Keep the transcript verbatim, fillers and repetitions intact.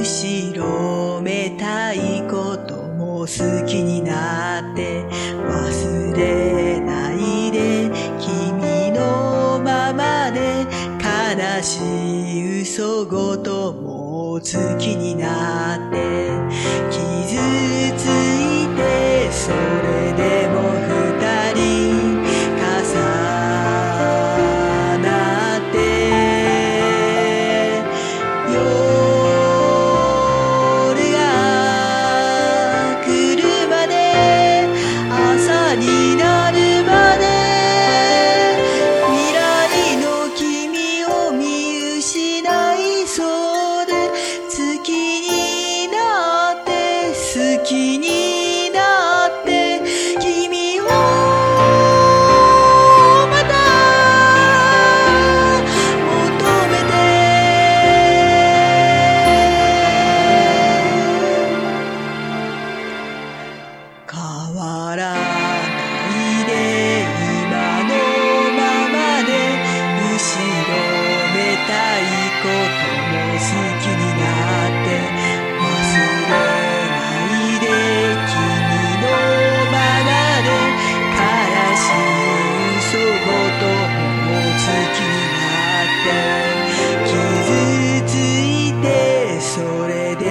後ろめたいことも好きになって忘れないで君のままで悲しい嘘ごとも好きになって傷ついてそれでも二人重なって夜が来るまで朝になるまで未来の君を見失いそうで好きになって好きになって君をまた求めて変わらないで今のままで後ろめたいことも好きになって忘れないで君のままで悲しい嘘ごとも好きになって傷ついてそれで